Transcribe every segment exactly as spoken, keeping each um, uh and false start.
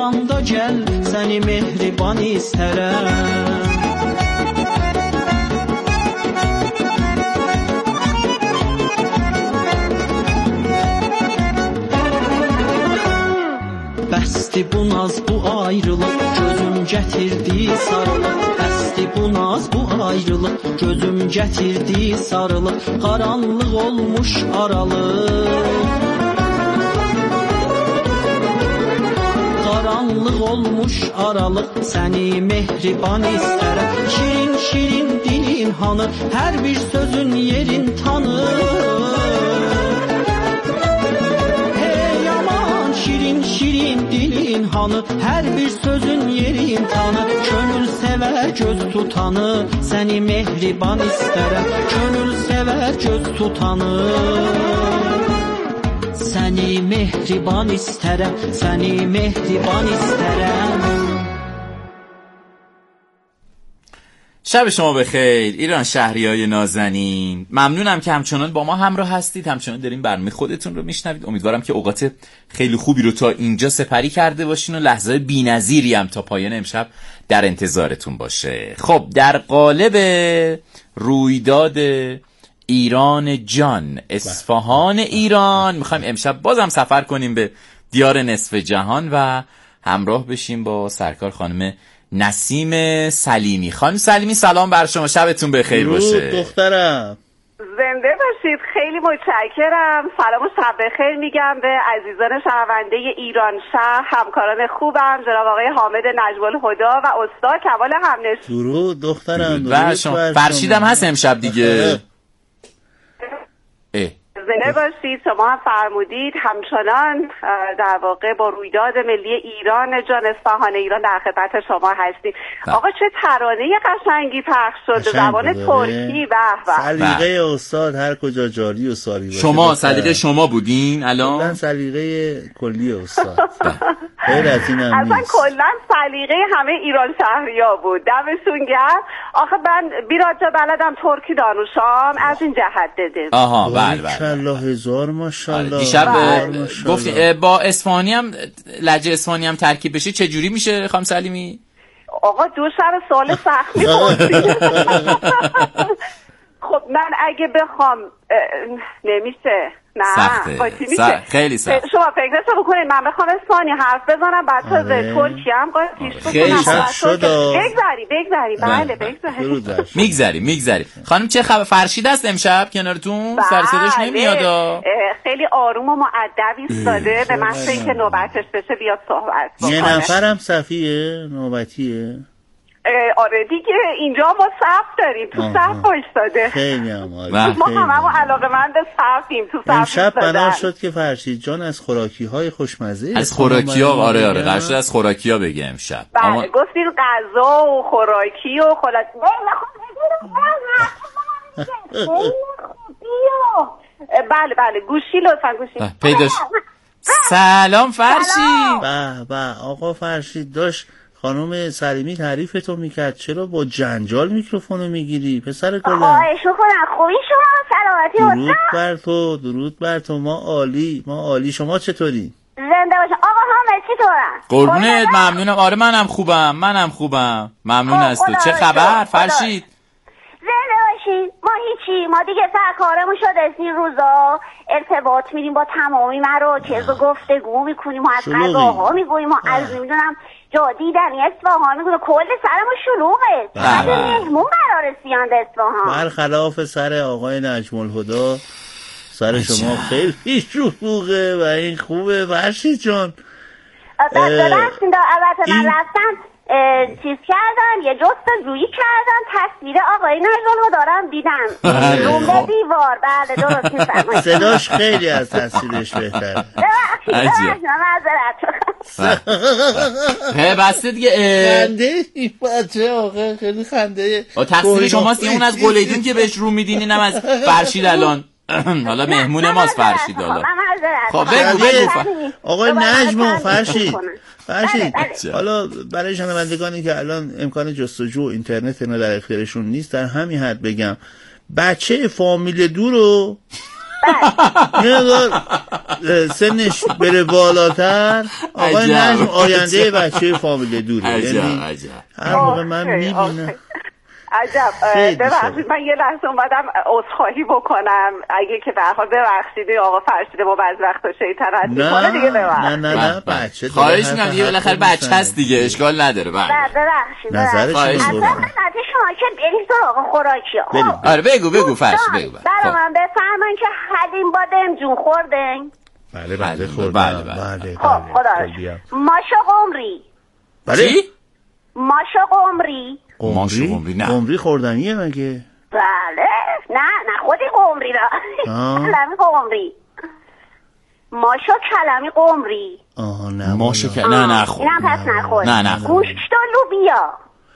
olanda gəl, səni mehriban istərəm. Bəsdi bu naz, bu ayrılıq, gözüm gətirdi sarılıq. Bəsdi bu naz, bu ayrılıq, gözüm gətirdi sarılıq. Qaranlıq olmuş aralıq, qaranlıq olmuş aralıq, səni mehriban istərəm. Şirin şirin dilin hanı, hər bir sözün yerin tanır. Hey aman şirin şirin dilin hanı, hər bir sözün yerin tanı. Könül sevər göz tutanı, səni mehriban istərəm. Könül sevər göz tutanı, səni mehriban istərəm, səni mehriban istərəm. شب شما بخیر ایران شهریای نازنین. ممنونم که همچنان با ما همراه هستید، همچنان دارین برنامه خودتون رو میشنوید. امیدوارم که اوقات خیلی خوبی رو تا اینجا سپری کرده باشین و لحظه بی‌نظیری هم تا پایان امشب در انتظارتون باشه. خب در قالب رویداد ایران جان، اصفهان ایران، میخوایم امشب بازم سفر کنیم به دیار نصف جهان و همراه بشیم با سرکار خانم نسیم سلیمی. خانم سلیمی سلام بر شما، شبتون بخیر باشه. دخترم زنده باشید، خیلی متشکرم. سلام و شب بخیر میگم به عزیزان شنونده ایران شهر، همکاران خوبم جناب آقای حامد نجم الهدی و استاد کمال همنشین. درود دخترم. درود شما. فرشیدم هست امشب دیگه. اه زنده باشید. شما هم فرمودید همچنان در واقع با رویداد ملی ایران جان اصفهان ایران در خدمت شما هستیم. آقا چه ترانه قشنگی پخش شد به زبان ترکی. به به سلیقه استاد هر کجا جاری و ساری باشه. شما سلیقه شما بودین الان؟ من سلیقه کلی استاد. غیر از این هم اصلا کلا سلیقه همه ایران شهریا بود. دمشون گرم. آخه من بیراجا بلدم ترکی دانوشام، از این جهت دیدم. آها بله بله. الله هزار ماشاءالله. دیشب گفتی با اصفهانی هم لهجه اصفهانی هم ترکیب بشه چه جوری میشه خانم سلیمی؟ آقا دو سر سوال سخت می‌پرسی. خب من اگه بخوام نمیشه. نه سخته. میشه. خیلی سخت. شما فکرشو بکنید من بخوام اسپانی حرف بزنم بعد تا ترکی هم قاطیش بکنم. خیلی سخت شد. بگذاری بگذاری بله بگذاری. میگذری میگذری. خانم چه خبر؟ فرشید است امشب کنارتون؟ سر صداش نمیاد. خیلی آروم و مؤدب ایستاده به محض اینکه نوبتش بشه بیاد صحبت بکنه. یه نفرم صفیه نوبتیه. آره دیگه اینجا ما صف داریم، تو صف بایستاده. خیلی هم عالی. ما هممون علاقه‌مند صفیم، تو صف امشب بنا شد که فرشید جان از خوراکی‌های خوشمزه از خوراکی‌ها آره آره قرار شد از خوراکی‌ها بگه امشب. بله گفتین غذا و خوراکی و خلاص. بله بله گوشی لطفا گوشی پیداش. سلام فرشید. به به آقا فرشید داشت خانم سلیمی تعریفتو میکرد، چرا با جنجال میکروفونو میگیری پسر گلم؟ خواهش میکنم. خوبی شما؟ سلامتی؟ درود بر تو، درود بر تو. ما عالی، ما عالی. شما چطوری؟ زنده باشم. آقا حامد چطورن؟ قربونت ممنونم. آره منم خوبم منم خوبم ممنون از تو. چه خبر فرشید؟ زنده باشید. ما هیچی، ما دیگه سر کارمون شد از این روزا ارتباط میدیم با تمامی مراکز و گفتگو میکنیم و از غذاها میگوییم و از نمیدونم جا دیدنی اصفهان میگویم. کل سرمون شلوغه. چقدر مهمون قرار رسیدن اصفهان. برخلاف سر آقای نجم الهدی سر شما خیلی شلوغه و این خوبه فرشید جان. ببخشید البته من رفتم چیز کردم یه جستجویی کردم تصویر آقای نجم رو دارم دیدم روم به دیوار. بله درست می‌فرمایید. صداش خیلی از تصویرش بهتره. ببخشید ببخشید معذرت. هه بسته دیگه. خنده این بچه آقا خیلی خنده. تصویر شماست اون از گلیدون که بهش رو میدین، اینم از فرشید الان. حالا مهمون ماست فرشید. حالا خب بگو بگو آقای نجم فرشید فرشید حالا برای شنوندگانی که الان امکان جستجو و اینترنت اینا در اختیارشون نیست در همین حد بگم بچه فامیل دو رو نه سنش بره بالاتر آقای نجم آینده بچه فامیل دوره. عجب یعنی عجب هر موقع من میبینم عجب. ببخشید من یه لحظه اومدم عذرخواهی بکنم اگه که در حال ببخشید آقا فرشید ما بعضی وقتا شیطنت میکنه دیگه ببخشید. نه نه نه بچه خواهش میکنم دیگه بالاخره بچه هست دیگه اشکال نداره. بله ببخشید. نظرش اصلا نظر شما که بریم سراغ خوراکی ها. آره بگو بگو فرشید بگو. برای من بفرمایید که حلیم با دمجون خوردین؟ بله بله خوردم. بله بله. خب خدا ماشو قمری. بله ماشو قمری. ماشو قمری نه قمری خوردنیه مگه؟ بله نه نه خودی قمری را کلمی قمری ماشو کلمی قمری. آها نه ماشو کلمی نه نه خورد اینم پس نخورد. نه نه گوشت و لوبیا.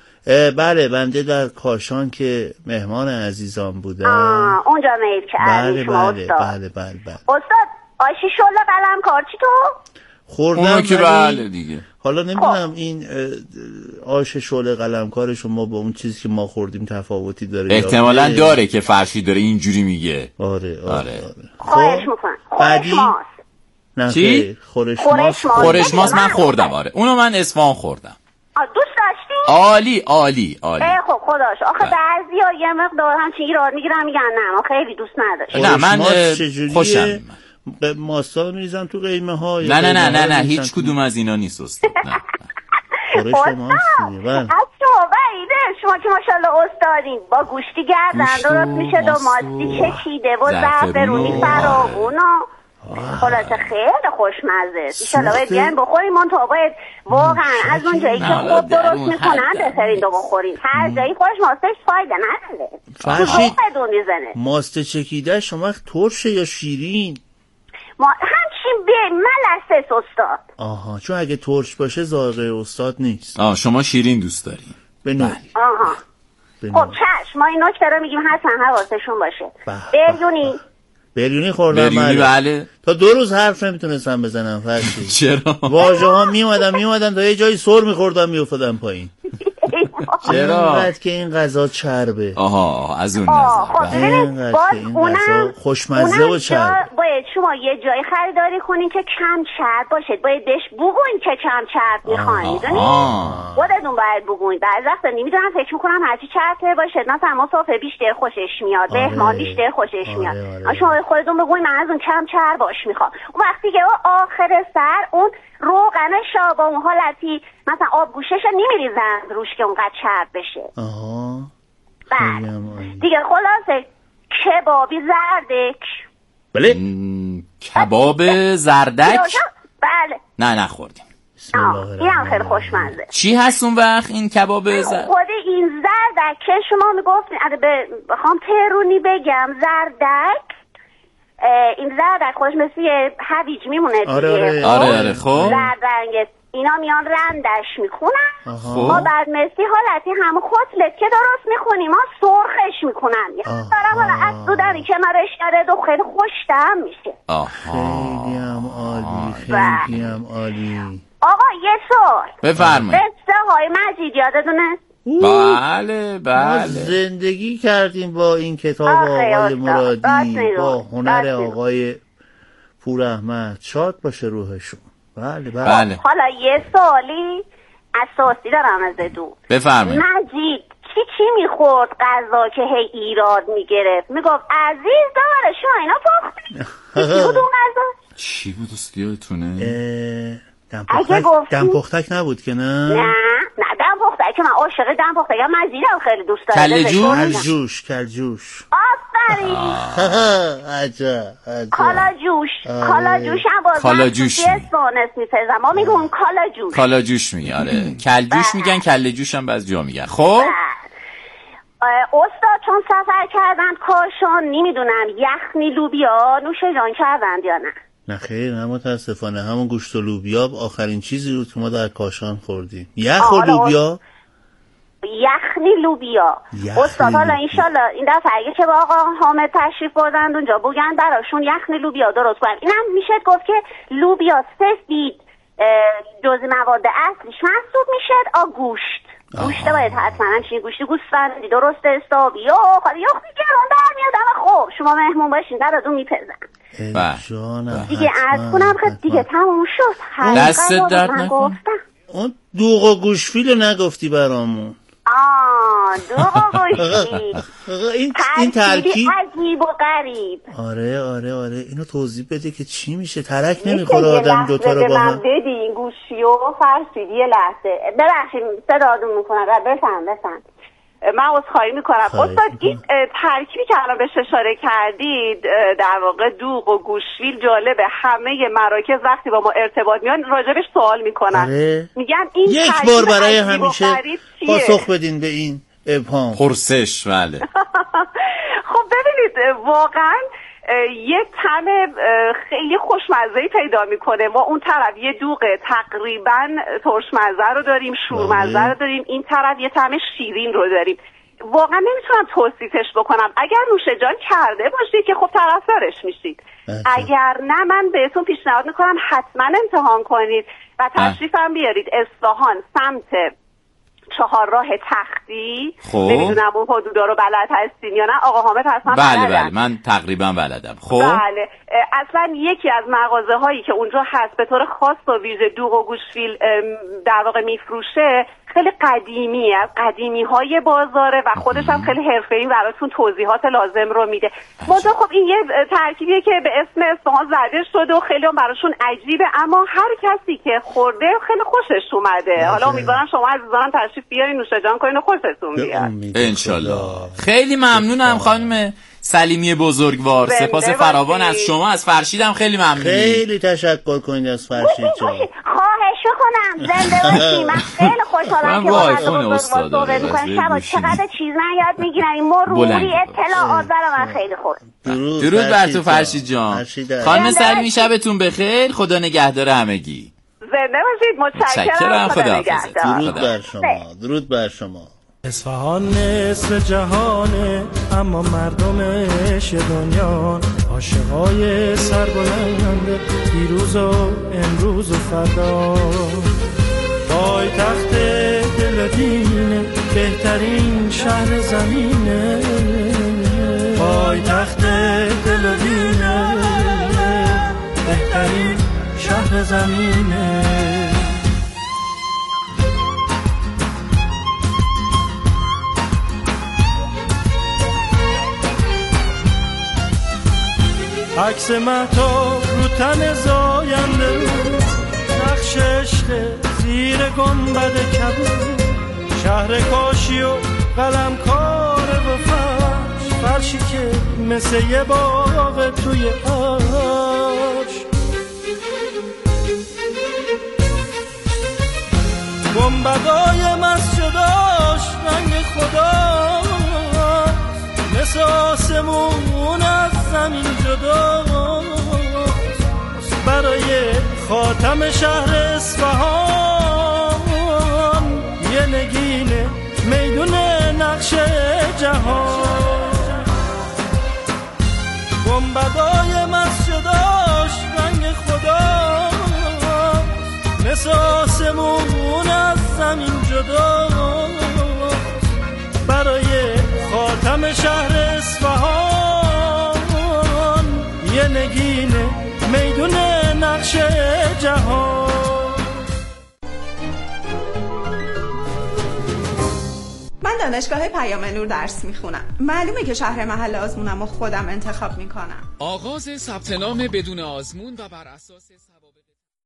بله بنده در کاشان که مهمان عزیزان بودم آه اونجا میل کردی شما بله استاد. بله بله بله. استاد آشی شله قلم کار چی تو؟ خوردم اونو که بله دیگه. حالا نمیدونم این آش شله قلمکار شما با اون چیزی که ما خوردیم تفاوتی داره. احتمالاً داره که فرشید داره اینجوری میگه. آره آره, آره. خواهش میکنم. خورش ماست. نه چی؟ خورش ماست. خورش ماست من خوردم آره. اونو من اصفهان خوردم. دوست داشتین؟ عالی عالی عالی. خب خداش آخه بعضیا یه مقدار هم چی ایراد میگیرن میگن نه ما خیلی دوست نداشتیم. نه من خوشم. ماستا میریزن تو قیمه ها. نه نه نه نه نه هیچ کدوم از اینا نیست استاد. نه خورش ماست دیگه. از شما بعیده شما که ماشاءالله استادین با گوشتی گردن درست میشه و ماستی چکیده و زعفرونی فراوون خلاصه خیلی خوشمزه است. ان شاءالله باید بیاین بخوریم. من تا باید واقعا از اون جایی که خوب درست میکنن بهترین رو بخوریم. هر جایی خوش ماستش فایده نداره. فرشید ماست چکیده شما ترشه یا شیرین؟ ما همچین به ملسه استاد. آها چون اگه ترش باشه ذائقه استاد نیست. آه شما شیرین دوست دارین. به نوعی. آها خب چشم ما این نکته رو میگیم حتما حواسشون باشه. بریونی بریونی خوردم. بریونی بله. تا دو روز حرف نمیتونستم بزنم فرشید. چرا؟ واژه ها میومدن میومدن تا یه جایی سر میخوردم میافتادم پایین. چرا؟ اینقدر که این غذا چربه. آها از اون نظر. اینقدر که این غذا خوشمزه و چرب. باید شما یه جایی خریداری کنین که کم چرب باشه. باید بهش بگوین که کم چرب میخواین. میدونی؟ خودتون باید بگوین. بعضی وقتا نمیدونم فکر میکنم هرچی چرب باشه مثلا مسافر بیشتر خوشش میاد. مهمان بیشتر خوشش میاد. شما خودتون بگوین من از اون کم چرب باش میخوام. اون وقتی که آخر سر اون روغن شاب اون حالتی مثلا آب گوشش نمیریزن روش که اونقدر چرب بشه. آها بله دیگه خلاصه کبابی زردک. بله کباب زردک. بله نه نخوردیم. این هم خیلی خوشمزه. چی هست اون وقت این کباب زردک؟ خود این زردک که شما میگفتین اگه بخوام ترونی بگم زردک این زردک خودش مثل یه هویج میمونه دیگه. آره آره آره, آره خب زرد رنگ اینا میان رندش میکنن. ما بعد مثل حالتی هم خطلت که درست میخونیم ما سرخش میکنن. یه دارم حالا از دودنی که مرش کرده و خیلی خوشتم میشه. خیلی هم عالی خیلی هم عالی. آقا یه سوال بفرمایید. قصه های مجید یادتونه؟ بله بله ما زندگی کردیم با این کتاب آقای مرادی با هنر آقای پور احمد شاد باشه روحشون. بله بله, بله. حالا یه سوالی اساسی دارم از دو. بفرمایید. مجید چی چی میخورد غذا که هی ایراد میگرفت میگفت عزیز داره شما اینا پختی چی بود اون غذا؟ چی بود است یادتونه؟ دم پختک دم پختک نبود که نه؟ نه نه دم پختک که من عاشق دم پختک مزیدم خیلی دوست دارم. کله جوش کلجوش کلجوش آفرین. عجب عجب. کالا جوش کالا جوش هم باز کالا جوش اسپانس میپزم ما میگم کالا جوش کالا جوش میگه آره. کلجوش میگن کله جوش هم بعضی جا میگن. خب استاد چون سفر کردن کاشان نمیدونم یخنی لوبیا نوش جان کردن یا نه؟ نه خیر نه متاسفانه همون گوشت و لوبیا آخرین چیزی بود که ما در کاشان خوردیم. یخ و لوبیا یخنی لوبیا. استاد حالا انشالله این دفعه اگه که با آقا حامد تشریف بردند اونجا بگن براشون یخنی لوبیا درست کنن. اینم میشه گفت که لوبیا سفید جزء مواد اصلیش محسوب میشه آ گوشت گوشت باید حتما همچین گوشتی گوسفندی درست حسابی یا خالی یا خیلی گران در میاد. اما خب شما مهمون باشین براتون میپزن جانم. دیگه عرض کنم خب دیگه تموم شد. دست درد نکن. اون دوغ و گوشفیل نگفتی برامون. آه دوغ و گوشفیل این این ترکیب عجیب و غریب. آره آره آره اینو توضیح بده که چی میشه. ترک نمیخوره آدم دوتا رو با هم. بدین گوشی و فرسید یه لحظه ببخشید صداتون میکنم. بفهم بفهم. من عذرخواهی میکنم استاد. این ترکیبی که الان بهش اشاره کردید در واقع دوغ و گوشفیل جالبه. همه مراکز وقتی با ما ارتباط میان راجبش سوال میکنن. آره. میگن این یک بار برای همیشه پاسخ بدین به این ابهام. پرسش. بله. خب ببینید واقعا یه طعم خیلی خوشمزه‌ای پیدا میکنه. ما اون طرف یه دوغ تقریبا ترشمزه رو داریم، شورمزه رو داریم، این طرف یه طعم شیرین رو داریم. واقعا نمیتونم توصیفش بکنم. اگر نوش جان کرده باشید که خب طرفدارش میشید، اگر نه من بهتون پیشنهاد میکنم حتما امتحان کنید و تشریفم بیارید اصفهان سمت چهار راه تختی. خب نمیدونم اون حدودا رو بلد هستین یا نه. آقا حامد حتما بله بلدن. بله من تقریبا بلدم. خب بله اصلا یکی از مغازه هایی که اونجا هست به طور خاص و ویژه دوغ و گوشفیل در واقع میفروشه خیلی قدیمیه، از قدیمی های بازاره و خودش هم خیلی حرفه‌ای براتون توضیحات لازم رو میده. منتها خب این یه ترکیبیه که به اسم اصفهان زده شده و خیلی هم براشون عجیبه، اما هر کسی که خورده خیلی خوشش اومده. حالا امیدوارم شما عزیزانم تشریف بیارین نوش جان کنین و خوشتون بیاد انشالله. خیلی ممنونم خانم سلیمی بزرگوار. سپاس فراوان از شما. از فرشیدم خیلی ممنونم. خیلی تشکر کنید از فرشید جان. خواهش میکنم زنده باشی. من خیلی خوشحالم که با بزرگوار صحبت میکنم. شبا چقدر چیز من یاد میگیرم. این مروری اطلاعات برای من خیلی خوب. درود, درود بر تو فرشید جان. خانم سلیمی شبتون بخیر. خدا نگهدار همگی. زنده باشید. متشکرم. خدا نگهدار. درود بر شما. درود بر شما. اصفهان نصف جهانه اما مردمش دنیا عاشقای سربلند دیروز و امروز و فردا. پایتخت دل و دینه بهترین شهر زمینه. پایتخت دل و دینه بهترین شهر زمینه. عکس مهتاب رو تن زاینده رو نقش عشق زیر گنبد کبود. شهر کاشی و قلم کار و فرش فرشی که مثل یه باغ توی آش. گنبدای مسجداش رنگ خدا مثل آسمون از زمین جدا. برای خاتم شهر اصفهان یه نگینه میدون نقش جهان. گنبدای مسجداش رنگ خدا مثل آسمون از زمین جدا. برای خاتم شهر اصفهان یه نگینه میدون نقش جهان. من دانشگاه پیام نور درس میخونم. معلومه که شهر محل آزمونم و خودم انتخاب میکنم. آغاز ثبت نام بدون آزمون و بر اساس سوابق.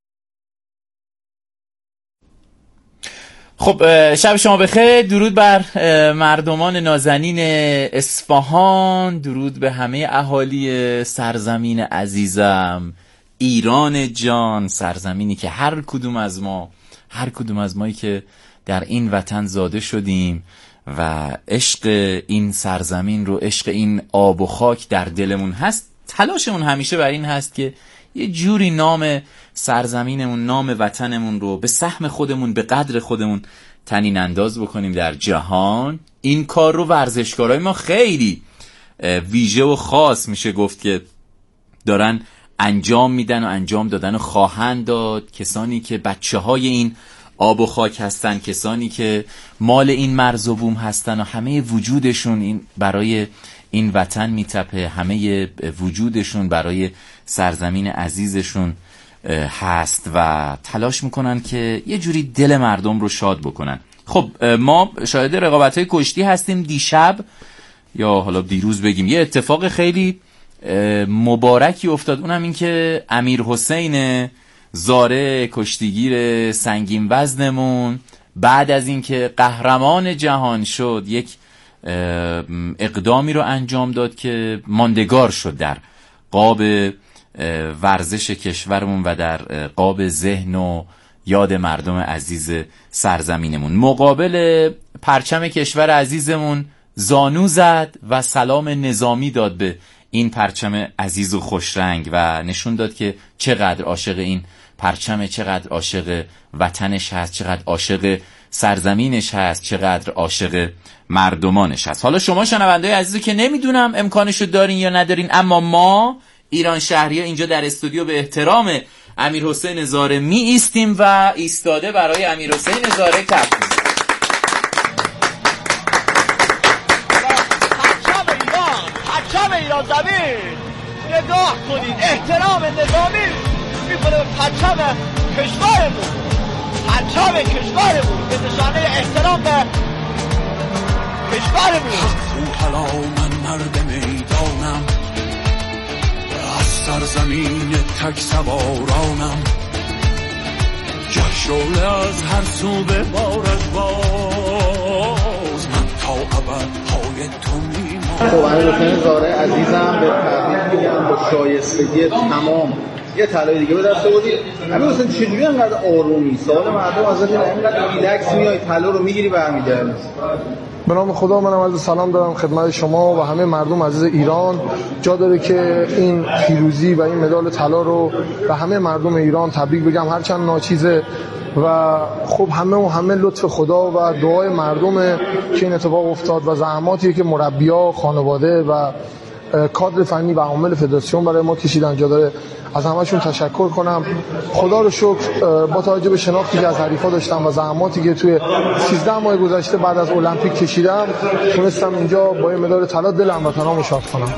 خب شب شما بخیر. درود بر مردمان نازنین اصفهان. درود به همه اهالی سرزمین عزیزم ایران جان. سرزمینی که هر کدوم از ما هر کدوم از مایی که در این وطن زاده شدیم و عشق این سرزمین رو، عشق این آب و خاک در دلمون هست. تلاشمون همیشه بر این هست که یه جوری نام سرزمینمون، نام وطنمون رو به سهم خودمون، به قدر خودمون تنین انداز بکنیم در جهان. این کار رو ورزشکارای ما خیلی ویژه و خاص میشه گفت که دارن انجام میدن و انجام دادن و خواهند داد. کسانی که بچه های این آب و خاک هستن، کسانی که مال این مرز و بوم هستن و همه وجودشون این برای این وطن میتپه، همه وجودشون برای سرزمین عزیزشون هست و تلاش میکنن که یه جوری دل مردم رو شاد بکنن. خب ما شاهد رقابت‌های کشتی هستیم. دیشب یا حالا دیروز بگیم یه اتفاق خیلی مبارکی افتاد، اونم این که امیر حسین زاره کشتیگیر سنگین وزنمون بعد از اینکه قهرمان جهان شد یک اقدامی رو انجام داد که ماندگار شد در قاب ورزش کشورمون و در قاب ذهن و یاد مردم عزیز سرزمینمون. مقابل پرچم کشور عزیزمون زانو زد و سلام نظامی داد به این پرچم عزیز و خوشرنگ و نشون داد که چقدر عاشق این پرچم، چقدر عاشق وطنش هست، چقدر عاشق سرزمینش هست، چقدر عاشق مردمانش هست. حالا شما شنونده‌های عزیزو که نمیدونم امکانشو دارین یا ندارین، اما ما ایران شهری‌ها اینجا در استودیو به احترام امیر حسین زاره می ایستیم و ایستاده برای امیر حسین زاره کف می‌زنیم. پرچم ایران، پرچم ایران زمین، نگاه کنید احترام نظامی میکنه به پرچم کشورمون، پرچم کشورمون به نشانه احترام به کشورمون. حالا من مرد میدانم، از سرزمین تک سوارانم، جشن از هر سو به بارش باز، من تا ابد پای تو میمانم. خب امیر حسین زاره عزیزم به تبریک میگم با شایستگی تمام. یه طلای دیگه به دست آوردی. امیر حسین چجوری انقدر آرومی؟ سوال مردم ازت اینه، انقدر ریلکس میای طلا رو میگیری برمیگردی؟ به نام خدا منم عرض سلام دارم خدمت شما و همه مردم عزیز ایران. جا داره که این پیروزی و این مدال طلا رو به همه مردم ایران تبریک بگم، هرچند ناچیزه و خب همه و همه لطف خدا و دعای مردم که این اتفاق افتاد و زحماتی که مربی‌ها، خانواده و کادر فنی و عامل فدراسیون برای ما کشیدن. جا داره از همه‌شون تشکر کنم. خدا رو شکر با توجه به شناختی که از حریفا داشتم و زحماتی که توی سیزده ماه گذشته بعد از المپیک کشیدم، تونستم اینجا با این مدال طلا دل هموطنامو شاد کنم.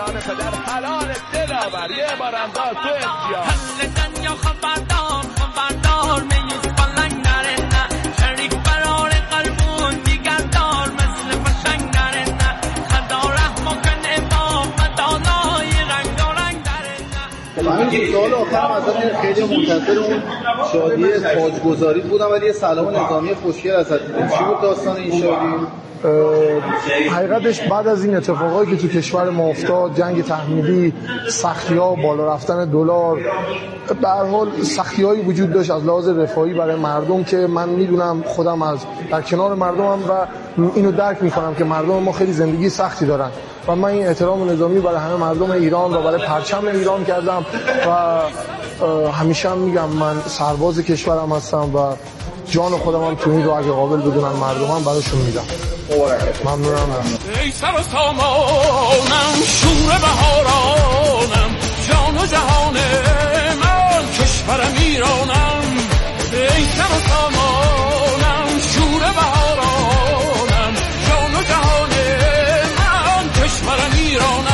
همین سوال آخرم ازت خیلی منتظر اون شادی تاجگذاری بودم ولی یه سلام نظامی خوشگل ازت دیدم. چی بود داستان این شادی؟ حقیقتش بعد از این اتفاقایی که تو کشور ما افتاد، جنگ تحمیلی، سختی‌ها، بالا رفتن دلار، به هر حال سختی‌هایی وجود داشت از لحاظ رفاهی برای مردم که من میدونم خودم از در کنار مردمم و اینو درک میکنم که مردم ما خیلی زندگی سختی دارن و من این احترام نظامی برای همه مردم ایران و برای پرچم ایران کردم و همیشه هم میگم من سرباز کشورم هستم و جان خودم هم تو این رو اگه قابل بدونن مردمم براشون میدم. ممنونم. ای سر و سامانم، شور بهارانم، جان و جهان من کشورم ایرانم. ای سر و سامانم، شور بهارانم، جان و جهان من کشورم ایرانم.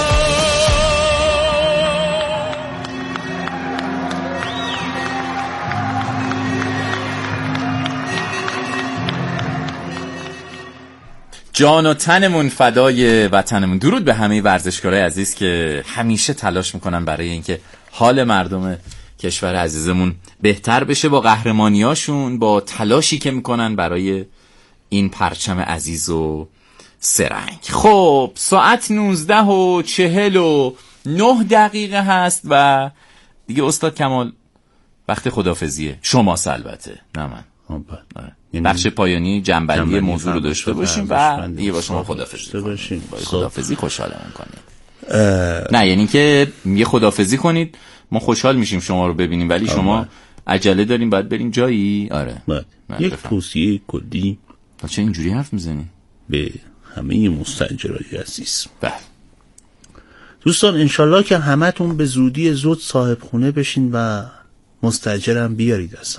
جان و تنمون فدای وطنمون. درود به همه ورزشکارای عزیز که همیشه تلاش میکنن برای اینکه حال مردم کشور عزیزمون بهتر بشه با قهرمانیاشون، با تلاشی که میکنن برای این پرچم عزیز و سرنگ. خب ساعت نوزده و چهل و نه دقیقه هست و دیگه استاد کمال وقت خدافزیه. شما البته نه من. بخش پایانی جنبندی موضوع رو داشته باشیم و دیگه با شما خدافزی باشیم. خدافزی خوشحالمون کنید. نه یعنی که یه خدافزی کنید ما خوشحال میشیم شما رو ببینیم، ولی شما عجله داریم باید بریم جایی. آره یک توصیه کلی. چه اینجوری حرف میزنی؟ به همه مستاجرای عزیز. بله دوستان انشالله که همتون به زودی زود صاحب خونه بشین و مستاجرم بیارید اصلا.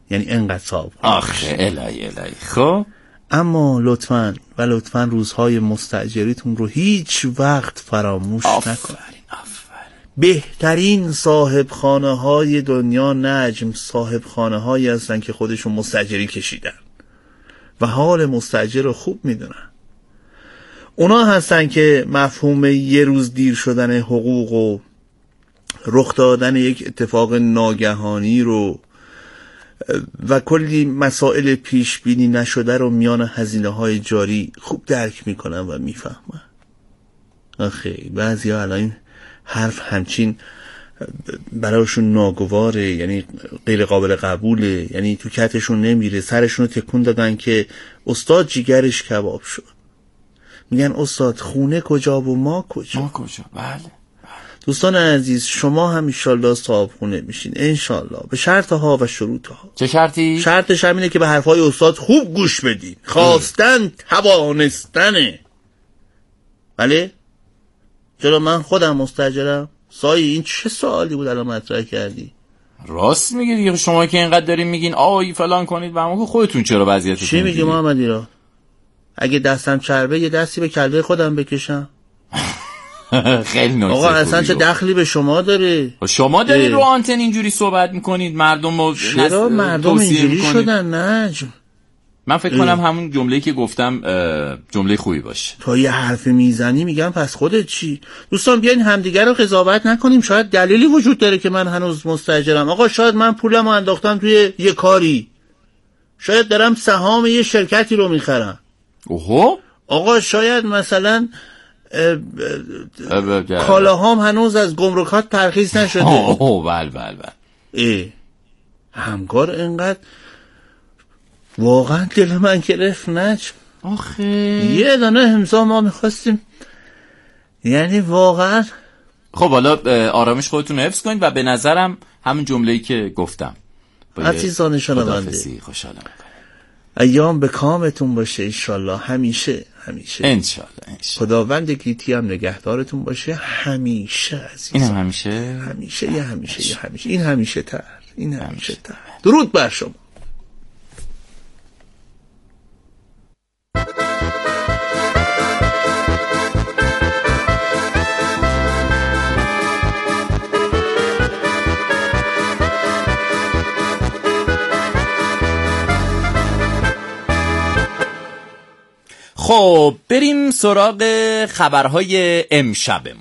یعنی انقدر صاحب آخه الهی الهی. خب اما لطفاً و لطفاً روزهای مستاجریتون رو هیچ وقت فراموش نکنید. بهترین صاحب خانه های دنیا نجم صاحب خانه هایی هستن که خودشون مستاجری کشیدن و حال مستاجر رو خوب میدونن. اونا هستن که مفهوم یه روز دیر شدن حقوق و رخ دادن یک اتفاق ناگهانی رو و کلی مسائل پیش بینی نشده رو میان هزینه های جاری خوب درک میکنن و میفهمن. آخه بعضی ها الان حرف همچین برایشون ناگواره، یعنی غیر قابل قبوله، یعنی تو کتشون نمیره، سرشون رو تکون دادن که استاد جیگرش کباب شد. میگن استاد خونه کجا و ما کجا؟ ما کجا؟ بله. دوستان عزیز شما هم انشالله صاحب خونه میشین انشالله، به شرط ها و شروط ها. چه شرطی؟ شرطش همینه که به حرفای استاد خوب گوش بدین. خواستن توانستنه. بله؟ چرا من خودم مستاجرم؟ سایی این چه سوالی بود الان مطرح کردی؟ راست میگی دیگه، شما که اینقدر دارین میگین آی فلان کنید و اما خودتون چرا وضعیتتون چی میگی محمد ایران؟ اگه دستم چربه یه دستی به کلبه خودم بکشم. خیلی نکته. آقا اصلا چه دخلی به شما داره؟ شما دارید رو آنتن اینجوری صحبت میکنید، مردم رو چرا مردم اینجوری شدن نجم؟ من فکر اه. کنم همون جمله‌ای که گفتم جمله خوبی باشه. تا یه حرف میزنی میگم پس خودت چی؟ دوستان بیاین همدیگه رو قضاوت نکنیم، شاید دلیلی وجود داره که من هنوز مستاجرم. آقا شاید من پولمو انداختم توی یه کاری، شاید دارم سهام یه شرکتی رو میخرم. اوهو. آقا شاید مثلا کالاهام هنوز از گمرکات ترخیص نشده. اوه بله بله بله. ای همکار اینقدر واقعا دل من گرفت نجم. آخه یه دانه امضا ما میخواستیم، یعنی واقعا. خب حالا آرامش خودتون حفظ کنید و به نظرم همون جمله‌ای که گفتم عزیزان شنونده خوشحالم ایام به کامتون باشه انشالله، همیشه همیشه انشالله انشالله. خداوند گیتی هم نگهدارتون باشه همیشه عزیزان. این هم همیشه همیشه یه همیشه یه همیشه این همیشه تر این همیشه, همیشه تر. درود بر شما. خب بریم سراغ خبرهای امشبمون.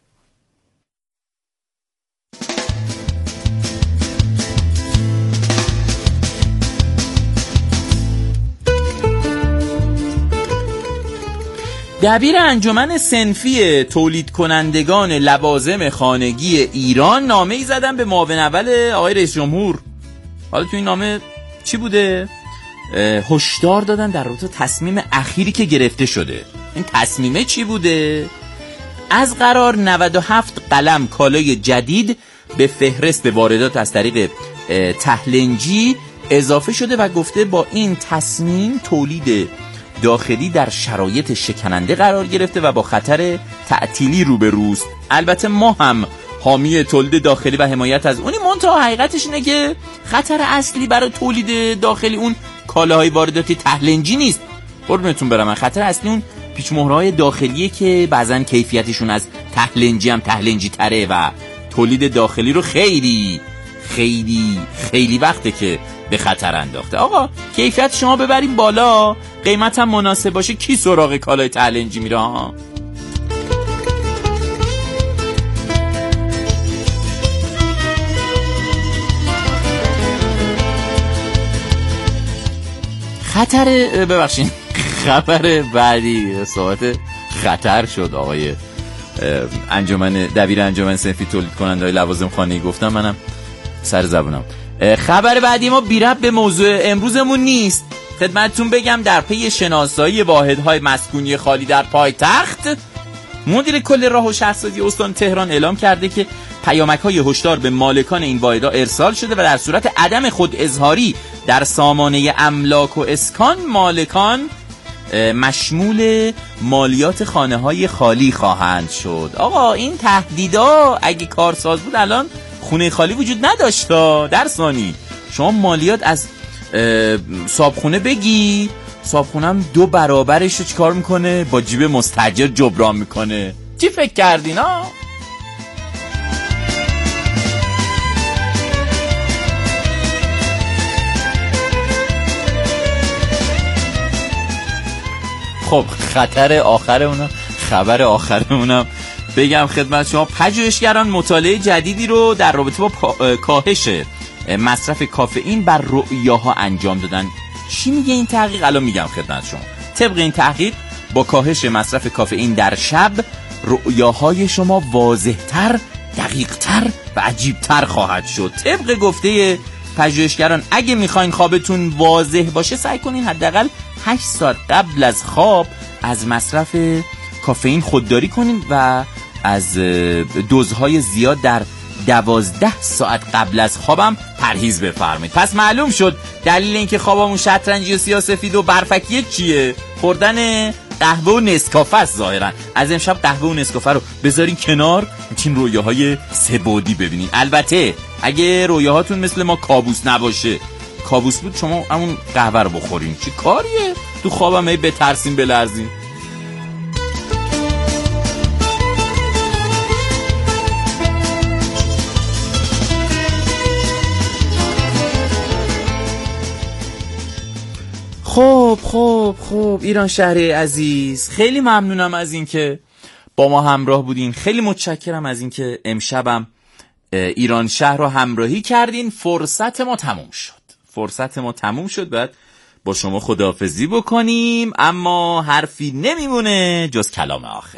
دبیر انجمن صنفی تولید کنندگان لوازم خانگی ایران نامه‌ای زدن به معاون اول آقای رئیس جمهور. حالا تو این نامه چی بوده؟ هشدار دادن در رابطه تصمیم اخیری که گرفته شده. این تصمیمه چی بوده؟ از قرار نود و هفت قلم کالای جدید به فهرست واردات از طریق تهلنجی اضافه شده و گفته با این تصمیم تولید داخلی در شرایط شکننده قرار گرفته و با خطر تعطیلی روبروست. البته ما هم حامی تولید داخلی و حمایت از اونی، منتها حقیقتش اینه که خطر اصلی برای تولید داخلی اون کالاهای وارداتی تهلنجی نیست. قربونتون برم، من خطر اصلی اون پیچ مهرهای داخلیه که بعضن کیفیتشون از تهلنجی هم تهلنجی تره و تولید داخلی رو خیلی خیلی خیلی وقته که به خطر انداخته. آقا کیفیت شما ببریم بالا، قیمت هم مناسب باشه، کی سراغ کالای تهلنجی میره ها؟ خطر ببخشید خبر بعدی صحبت خطر شد. آقای انجمن دبیر انجمن صنفی تولید کننده‌های لوازم خانگی گفتم، منم سر زبونم. خبر بعدی ما بی ربط به موضوع امروزمون نیست. خدمتتون بگم در پی شناسایی واحدهای مسکونی خالی در پایتخت، مدیر کل راه و شهرسازی استان تهران اعلام کرده که پیامک‌های هشدار به مالکان این واحدها ارسال شده و در صورت عدم خود اظهاری در سامانه املاک و اسکان مالکان مشمول مالیات خانه‌های خالی خواهند شد. آقا این تهدیدا اگه کارساز بود الان خونه خالی وجود نداشت. در ثانی شما مالیات از صابخونه بگی، صابخونم دو برابرش رو چیکار میکنه؟ با جیب مستاجر جبران میکنه. چی فکر کردین ها؟ خب خطر آخرمونم، خبر آخرمونم بگم خدمت شما. پژوهشگران مطالعه جدیدی رو در رابطه با پا... کاهش مصرف کافئین بر رؤیاها انجام دادن. چی میگه این تحقیق؟ الان میگم خدمت شما. طبق این تحقیق با کاهش مصرف کافئین در شب رؤیاهای شما واضح‌تر، دقیق‌تر و عجیب‌تر خواهد شد. طبق گفته پژوهشگران اگه میخواین خوابتون واضح باشه سعی کنین حداقل هشت ساعت قبل از خواب از مصرف کافئین خودداری کنین و از دوزهای زیاد در دوازده ساعت قبل از خوابم پرهیز بفرمایید. پس معلوم شد دلیل اینکه خوابمون شطرنجی و سیاه‌سفید و برفکیه چیه؟ خوردن قهوه و نسکافه است. ظاهرا از امشب قهوه و نسکافه رو بذارین کنار، میتونین رویاهای سه‌بعدی ببینین. البته اگه رویاهاتون مثل ما کابوس نباشه، کابوس بود شما همون قهوه رو بخورین، چی کاریه؟ تو خوابم هی بترسین بلرزین. خب خب خب ایران شهری عزیز، خیلی ممنونم از این که با ما همراه بودین. خیلی متشکرم از این که امشبم ایران شهر رو همراهی کردین. فرصت ما تموم شد. فرصت ما تموم شد. بعد با شما خداحافظی بکنیم، اما حرفی نمیمونه جز کلام آخر.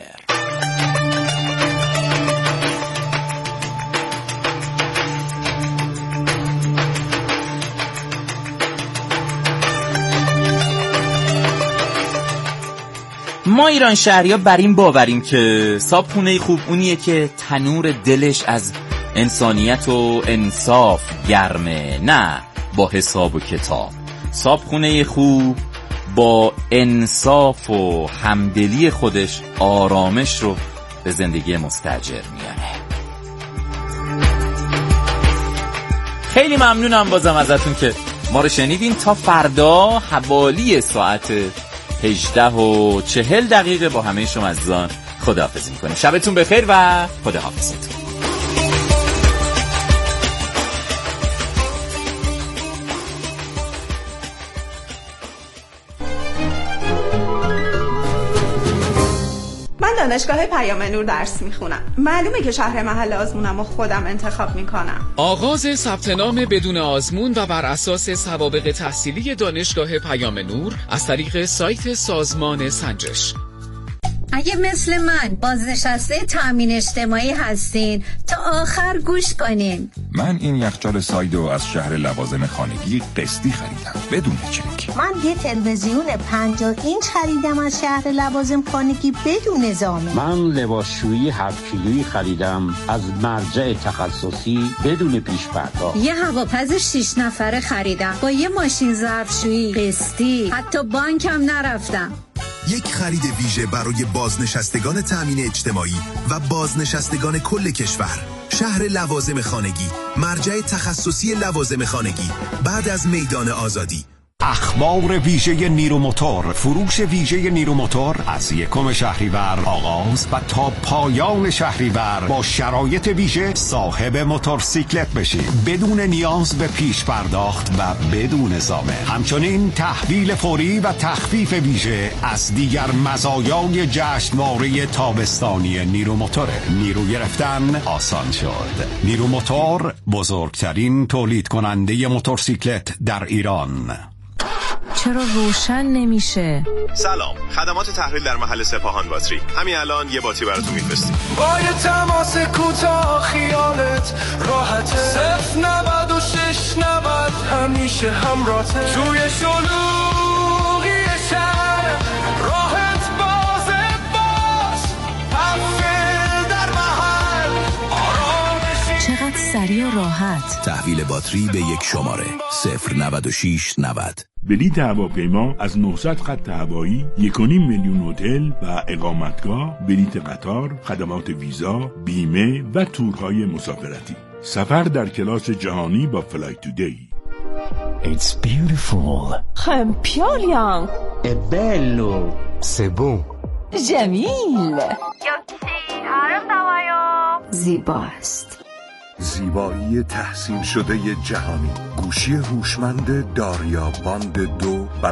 ما ایران شهریا بر این باوریم که صابخونه خوب اونیه که تنور دلش از انسانیت و انصاف گرمه، نه با حساب و کتاب. صابخونه خوب با انصاف و همدلی خودش آرامش رو به زندگی مستاجر میاره. خیلی ممنونم بازم ازتون که ما رو شنیدین. تا فردا حوالی ساعت هجده و چهل دقیقه با همه شما عزیزان خداحافظی میکنیم. شبتون بخیر و خداحافظتون. من دانشگاه پیام نور درس میخونم. معلومه که شهر محل آزمونم و خودم انتخاب میکنم. آغاز ثبت نام بدون آزمون و بر اساس سوابق تحصیلی دانشگاه پیام نور از طریق سایت سازمان سنجش. اگه مثل من بازنشسته تامین اجتماعی هستین تا آخر گوش کنین. من این یخچال سایدو از شهر لوازم خانگی قسطی خریدم بدون چک. من یه تلویزیون پنجاه اینچ خریدم از شهر لوازم خانگی بدون ضامن. من لباسشویی هفت کیلویی خریدم از مرجع تخصصی بدون پیش پرداخت. یه هواپز شش نفره خریدم با یه ماشین ظرفشویی قسطی، حتی بانکم نرفتم. یک خرید ویژه برای بازنشستگان تامین اجتماعی و بازنشستگان کل کشور. شهر لوازم خانگی، مرجع تخصصی لوازم خانگی، بعد از میدان آزادی. اخبار ویژه نیرو موتور. فروش ویژه نیرو موتور از یکم شهریور آغاز و تا پایان شهریور با شرایط ویژه صاحب موتورسیکلت بشید بدون نیاز به پیش پرداخت و بدون ضامن. همچنین تحویل فوری و تخفیف ویژه از دیگر مزایای جشنواره تابستانی نیرو موتوره. نیرو گرفتن آسان شد. نیرو موتور بزرگترین تولید کننده موتورسیکلت در ایران. چرا روشن نمیشه؟ سلام، خدمات تحویل در محل سپاهان باتری. همین الان یه باتری براتون میفرستیم. با یه تماس کوتاه خیالت راحته. صفر نود و شش نود همیشه همراهته. توی شلوغی شهر راحت بازت باش. تحویل در محل آرامشی. چقدر سریع و راحت. تحویل باتری به یک شماره صفر نود و شش نود. بلیط هواپیما از نهصد خط هوایی، یک و نیم میلیون هتل و اقامتگاه، بلیط قطار، خدمات ویزا، بیمه و تورهای مسافرتی. سفر در کلاس جهانی با فلای تودی. It's beautiful. خمپیالیان. È bello. C'est bon. جمیل. زیباست. زیبایی تحسین شده جهانی. گوشی هوشمند داریا باند دو